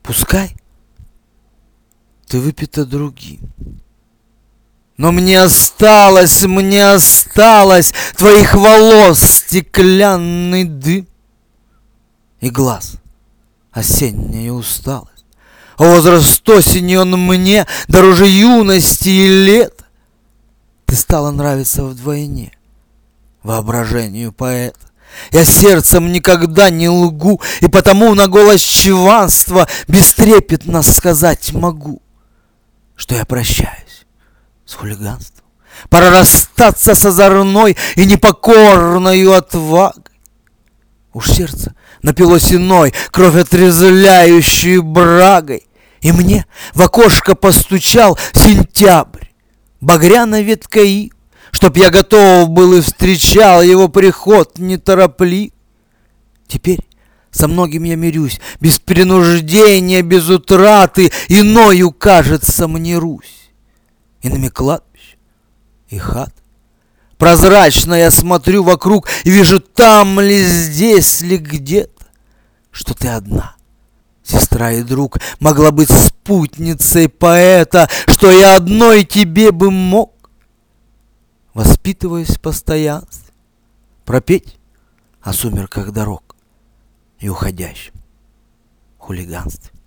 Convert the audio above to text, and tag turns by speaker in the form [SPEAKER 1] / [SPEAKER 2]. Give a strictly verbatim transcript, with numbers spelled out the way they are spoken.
[SPEAKER 1] Пускай ты выпита другим, но мне осталось, мне осталось твоих волос стеклянный дым и глаз осенняя усталость. Возраст осени он мне дороже юности и лета. Ты стала нравиться вдвойне воображению поэта. Я сердцем никогда не лгу, и потому на голос чванства бестрепетно сказать могу, что я прощаюсь с хулиганством. Пора расстаться с озорной и непокорною отвагой. Уж сердце напилось иной, кровь отрезвляющей брагой, и мне в окошко постучал сентябрь, багряной веткой, чтоб я готов был и встречал его приход нетороплив. Теперь со многим я мирюсь, без принуждения, без утраты, иною, кажется, мне Русь. Иными кладбищ и хат. Прозрачно я смотрю вокруг и вижу, там ли, здесь ли, где-то, что ты одна, сестра и друг, могла быть спутницей поэта, что я одной тебе бы мог, воспитываясь в постоянстве, пропеть о сумерках дорог и уходящем хулиганстве.